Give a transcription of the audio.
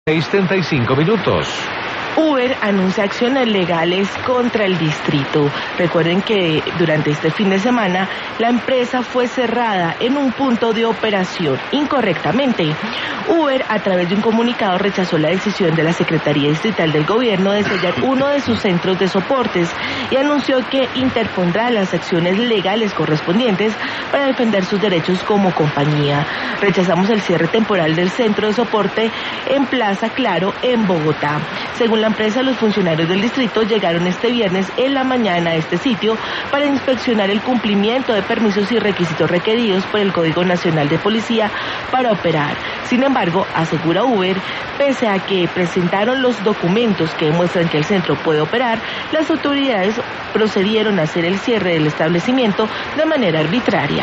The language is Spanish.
6:35. Uber anuncia acciones legales contra el distrito. Recuerden que durante este fin de semana la empresa fue cerrada en un punto de operación incorrectamente. Uber, a través de un comunicado, rechazó la decisión de la Secretaría Distrital del Gobierno de sellar uno de sus centros de soportes y anunció que interpondrá las acciones legales correspondientes para defender sus derechos como compañía. Rechazamos el cierre temporal del centro de soporte en Plaza Claro, en Bogotá. Según la empresa, los funcionarios del distrito llegaron este viernes en la mañana a este sitio para inspeccionar el cumplimiento de permisos y requisitos requeridos por el Código Nacional de Policía para operar. Sin embargo, asegura Uber, pese a que presentaron los documentos que demuestran que el centro puede operar, las autoridades procedieron a hacer el cierre del establecimiento de manera arbitraria.